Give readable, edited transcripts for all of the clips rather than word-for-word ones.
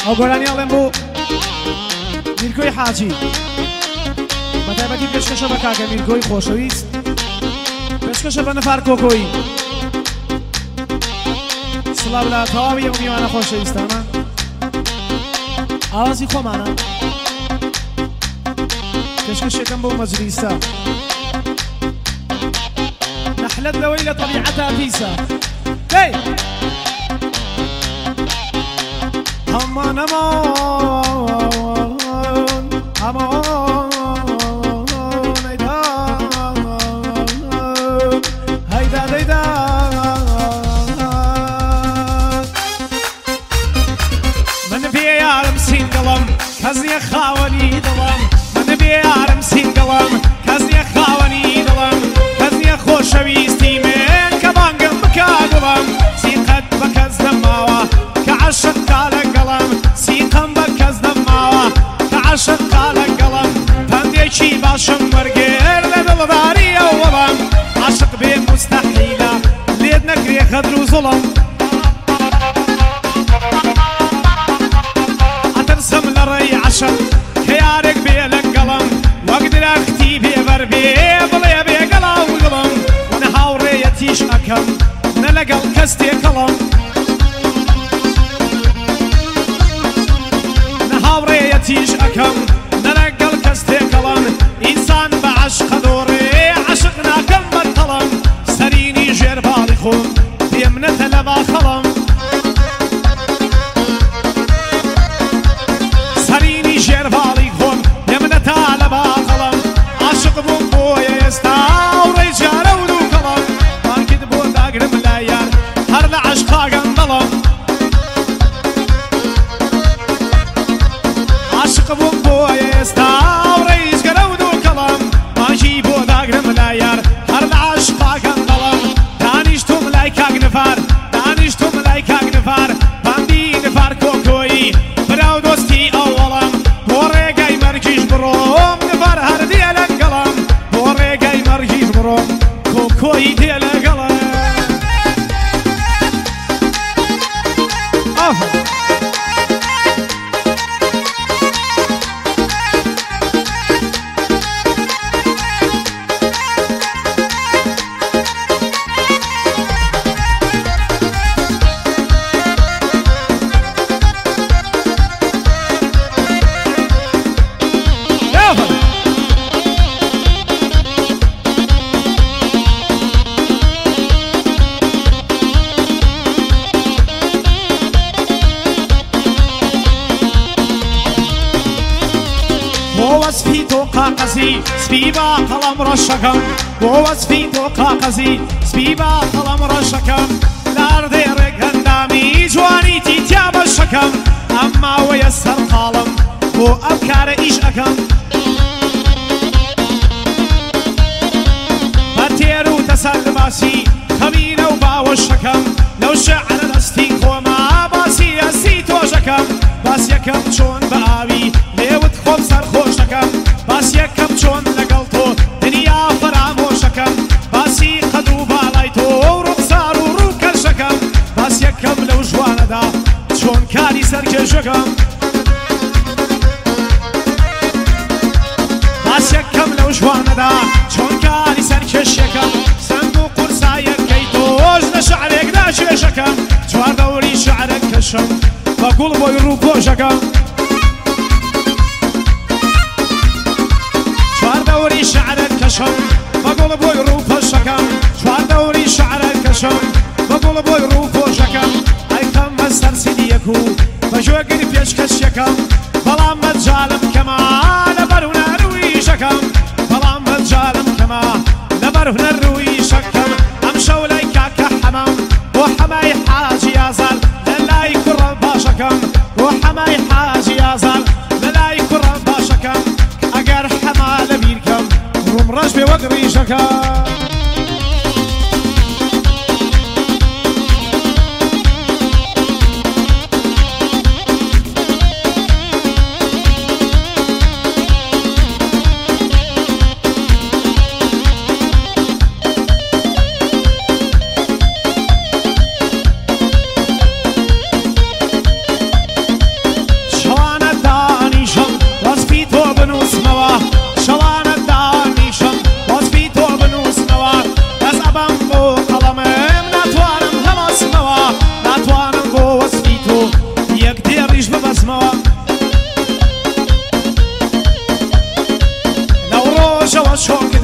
ئەو گۆرانی ئەڵێم بۆ میرگۆی حاجی بەتایبەتی پێشکەشە بە کاکە میرگۆی خۆشەویست پێشکەشە بە نەفار کۆکۆیی سڵاو لە تەواوی ئەو میوانە خۆشەویستانە ئاوازی خۆمانە پێشکەشێکم بۆ مەجلیسە نەحلەت لەوەی لە طەبیعەتە پیسە دەی هەمان كزني خاوني دلم من بيارم سينقلم كزني خاوني دلم كزني خوشويستي من كبانقم بكاقلم سيقد بكز دماوة كعشق قالك قلم سيقم بكز دماوة كعشق قالك قلم فنديشي باشم ورقير لدل داري أولم عشق بين مستحيلة ليد نقري خدر وظلم عشق خيارك بيلك قلم واقدر اختي بيبربي بلي بيقلا وقلم ونهاوري يتيش اكم نلقى الكستي قلم نهاوري يتيش اكم نلقى الكستي قلم انسان بعشق دوري عشقنا كم بالطلم سريني جير بالخون بيمنة لبا خلم جير بالي خون يمنة على باقلم عاشق بون بويا يستاوري جارو دو كلم باكد بون داقرم لايار هر لعشقا قندلم عاشق بون بويا يستاوري جارو دو كلم باجي بون داقرم لايار هر لعشقا قندلم دانشتم لايكاق نفار دانشتم لايكاق نفار باندي نفار كوكوي براو دوستي أولم بوريقاي مرجيش بروم نفر هر ديال القلم بوريقاي مرجيش بروم كوكوي ديال القلم وصفي توقع قزي سبيبا قلم رشكم وصفي توقع قزي سبيبا قلم رشكم لار ديرك هندامي جواني تيتياب الشكم أما ويسر قالم وأبكار إيش أكم باتيرو تسل باسي خمينة وباو الشكم لو شعر دستي خوما باسي أسي توجكم باس يكم شون بآوي ليوت خوب سر خوشكم باس يكم شون لقلتو دنيا فراموشكم باسي قدرو بالايتو ورخصار وروكشكم باس يكم لو جوانا دا شون كاري سركشكم باس يكم لو جوانا دا شون كاري سركشكم صندوق قرصايك كيتوز لشعرك دا شيشكم جوار دوري شعرك كشم بقول بوي روكوشكم جوار دوري شعرك كشم بقول بوي روكوشكم جوار دوري شعرك كشم بقول بوي روكوشكم اي كم مستر سيديكو بجوغري بيشكشكم بلام مجالم كما لبرونا رويشكم بلام مجالم كما لبرونا رويشكم امشو ليكاك حمام وحماي حاجي يازال للاي كرم باشكم وحماي حاجي يازال للاي كرم باشكم اگر حما لبيركم روم رجبي وقريشكم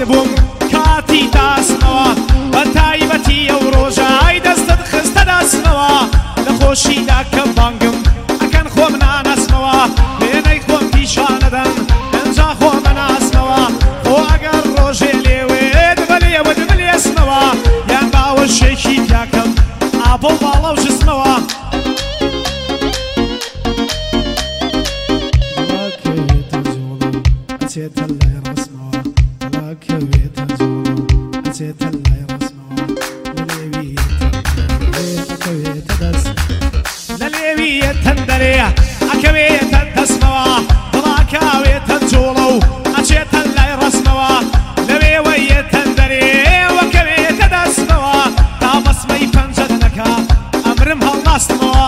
دەبووم کاتی داسنەوە بە تایبەتی ئەو ڕۆژای دەستت خستە داسنەوە لە خۆشیدا کە بانگم ئەکەن خۆم نانەسمەوە وێنەی خۆم پیشانەدەن ئەنجا خۆمە ناسمەوە خۆ ئەگەر ڕۆژێ لێوێ دبەلێوە دبلێسمەوە یان باوەشێکی پیاکەم ئابۆ باڵە و ژسمەوە ئەچێتە لای ڕسمەوە بەڵاکەوێتە جوڵ ئەچێتە لای ڕسمەوە لە لێویە تەندەرێ ئەکەوێتە دەستمەوە بڵاکاوێتە جوڵە و ئەچێتە لای ڕسمەوە لەوێوەیە تەندەرێ وەکەوێتە دەستمەوە تا بەسمەی پەنجەت نەکا ئەمرم هەڵناستمەوە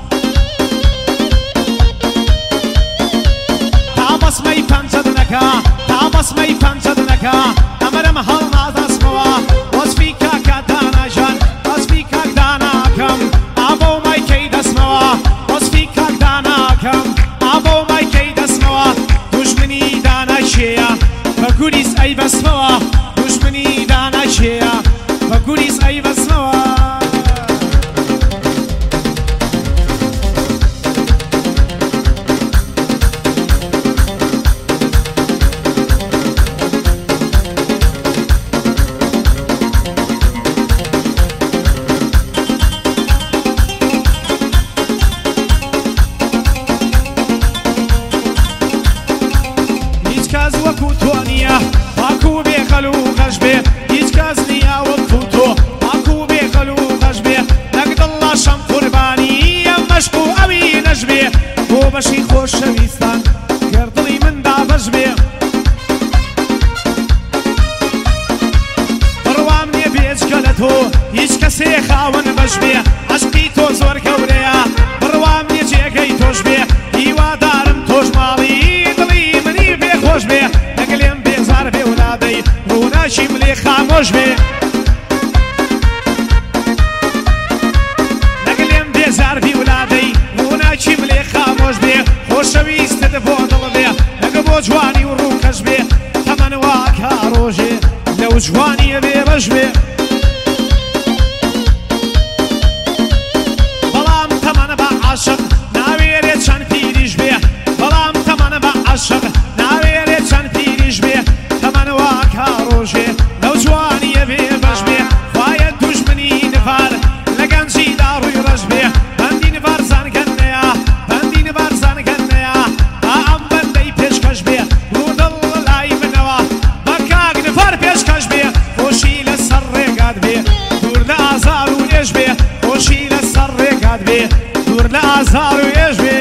تا بەسمەی پەنجەت نەکا تا بەسمەی پەنجەت نەکا ئەمرم هەڵنادەستمەوە وەسفی کاکە داناژان وەسفی کاک داناکەم ئابۆ مایکەی دەستمەوە وەسفی کاک داناکەم ئابۆ مایکەی دەستمەوە دوژمنی داناچێیە بە گوریس ئەی بەسمەوە دوژمنی داناچێیە بە گوریس ئەی بەسمەوە وەکو تۆ نییە پاکو و بێخەل و غەش بێ هیچ کەس نییە وەکو تۆ پاکو و بێخەل و غەش بێ لەک دڵەشەم قوربانی ئەم مەشق و ئەوی نەش بێ بۆ بەشی خۆشەویستان گەردڵی من دابەش بێ بڕوام نییە بێجگە لە تۆ هیچ کەسێ خاوەن بەش بێ عەشقی تۆ زۆر گەورەیە بڕوام نییە جێگەی تۆش بێ هیوادارم تۆش ماڵی خۆش بێ لەگەڵێم بێزار بێ ولادەی ڕووناچیم لێ خامۆش بێ لەگەڵێم بێزار بی ولادەی ڕووناچیم لێ خامۆش بێ خۆشەویستت بۆ دڵ بێ لەگە بۆ جوانی و ڕووکەش بێ تەمەن واکە ڕۆژێ لەو جوانیە بێ بەش بێ بەڵام تەمەنە بە عاشق ناوێرێ چەند پیریش بێ بەڵام تەمەنە بە عاشق ناوێرێ چەند پیریش بێ تەمەن واکە ڕۆژێ لەو جوانیە بێ بەش بێ خوایە دوژمنی نڤار لە گەنجیدا ڕووی ڕەش بێ بەندی نڤار زانگەنەیە بەندی نڤار زانگەنەیە تا ئەم بەندەی پێشکەش بێ ڕوودڵ لای منەوە بە کاک نڤار پێشکەش بێ خۆشی لەسەر ڕێگات بێ دوور لە ئازار و ئێش بێ خۆشی لەسەر ڕێگات بێ دوور لە ئازار و ئێش بێ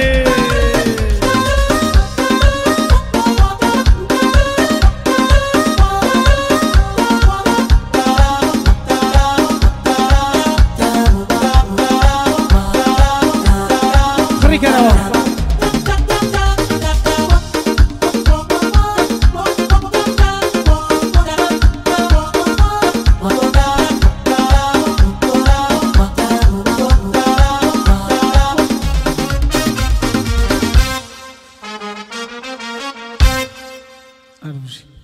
ئەروژی